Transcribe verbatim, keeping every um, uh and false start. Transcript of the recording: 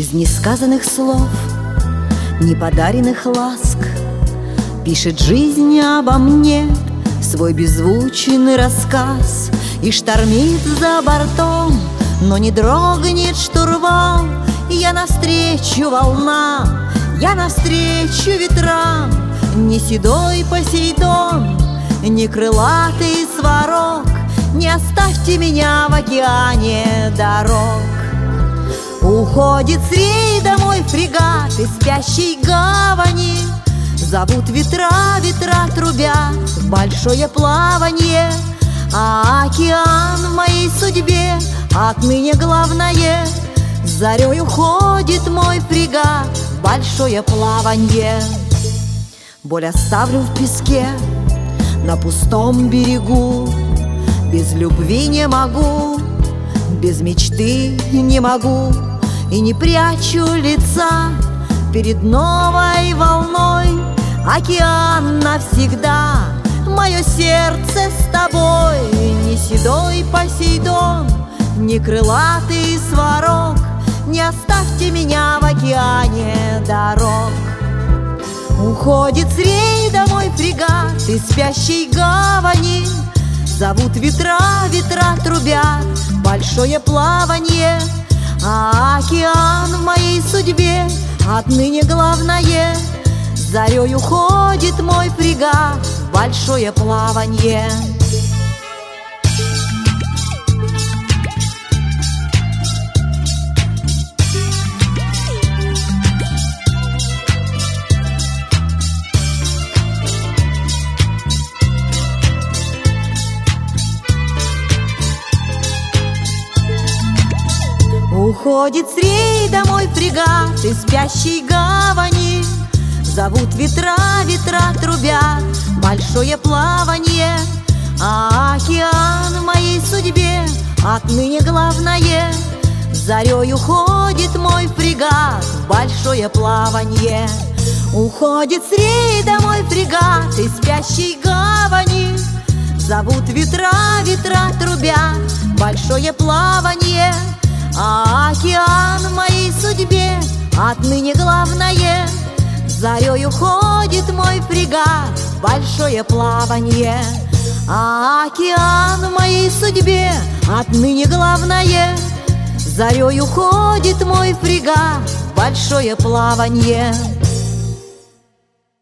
Из несказанных слов, неподаренных ласк пишет жизнь обо мне свой беззвучный рассказ. И штормит за бортом, но не дрогнет штурвал. Я навстречу волнам, я навстречу ветрам. Не седой Посейдон, не крылатый Сварог, не оставьте меня в океане дорог. Уходит с рейда мой фрегат из спящей гавани. Зовут ветра, ветра трубят в большое плаванье. А океан в моей судьбе отныне главное. Зарей уходит мой фрегат в большое плаванье. Боль оставлю в песке на пустом берегу. Без любви не могу, без мечты не могу. И не прячу лица перед новой волной. Океан навсегда, мое сердце с тобой. Не седой Посейдон, не крылатый Сварог, не оставьте меня в океане дорог. Уходит с рейда мой фрегат из спящей гавани. Зовут ветра, ветра трубят большое плаванье. А океан в моей судьбе отныне главное. Зарей уходит мой фрегат в большое плаванье. Уходит с рейда мой фрегат из спящей гавани. Зовут ветра, ветра трубят большое плаванье. А океан в моей судьбе отныне главное. Зарей уходит мой фрегат в большое плаванье. Уходит с рейда мой фрегат из спящей гавани. Зовут ветра, ветра трубят большое плаванье. А океан в моей судьбе отныне главное. Зарей уходит мой фрегат в большое плаванье. А океан в моей судьбе отныне главное. Зарей уходит мой фрегат в большое плаванье.